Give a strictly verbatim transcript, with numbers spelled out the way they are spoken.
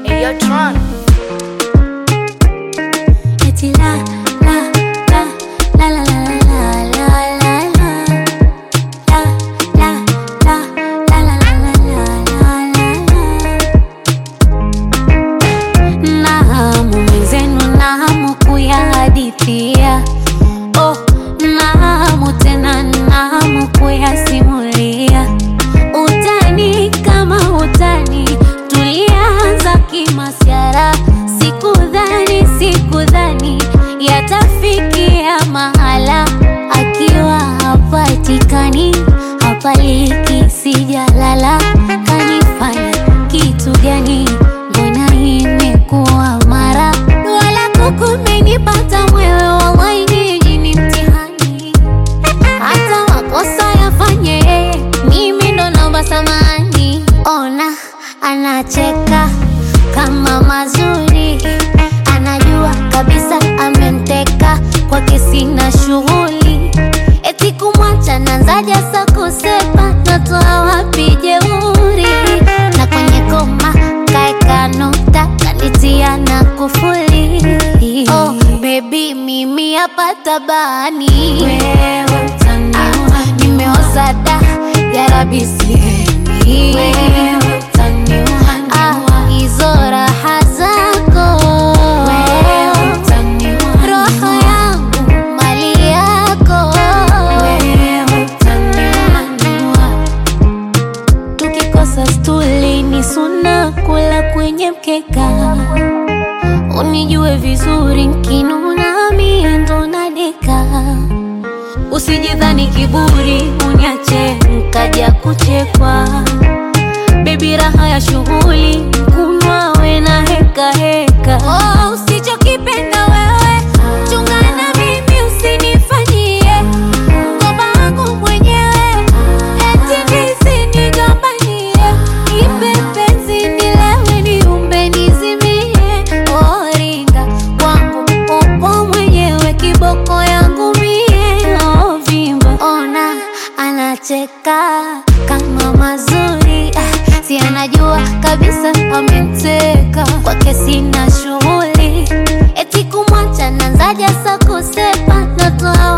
Hey, yo, Tron. Eti la la la la la la la la la la la la la la la la la. Nahamu mwenzenu, nahamu kuyahadithia. Oh, nahamu tena, nahamu kuyasimulia. Utani kama utani, tulianza kimasiara. Sikudhani, sikudhani yatafikia mahala. Akiwa hapatikani, hapaliki, sijalala. Kanifanya kitu gani? Mbona imekuwa mara? Wala kukumenipata mwewe, wallahi nyinyi ni mtihani. Hata makosa yafanye, mimi ndo naomba samahani. Ona anacheka kama mazuri, anajua kabisa ameniteka, kwake sina shughuli. Eti kumwacha nanzaja sa kusepa, natoa wapi jeuri? Na kwenye koma kaeka nukta, kanitia na kufuli. Oh baby, mimi hapa tabani, wewe utaniua. Nimeoza da, ya Rabbi sihemi, wewe utaniua. Ah, hizo raha zako, wewe utaniua. Roho yangu mali yako, wewe utaniua. Tukikosa stuli ni suna kula kwenye mkeka. Unijue vizuri nkinuna mie ndo nadeka. Usijidhani kiburi uniache nkaja kuchekwa. Baby raha ya shughuli, kunwa we na heka heka. Oh, usichokipenda wewe chungana mimi, usinifanyie ngoma wangu mwenyewe. Eti nisinigombanie, nipe penzi nilewe, niumbe nizimie. Oh ringa wangu upo mwenyewe, kiboko yangu mie. Oh vimba, ona anacheka kama mazuri. Ah, si anajua kabisa ameniteka, kwake sina shughuli. Eti kumwacha nanzaja sa kusepa, natoa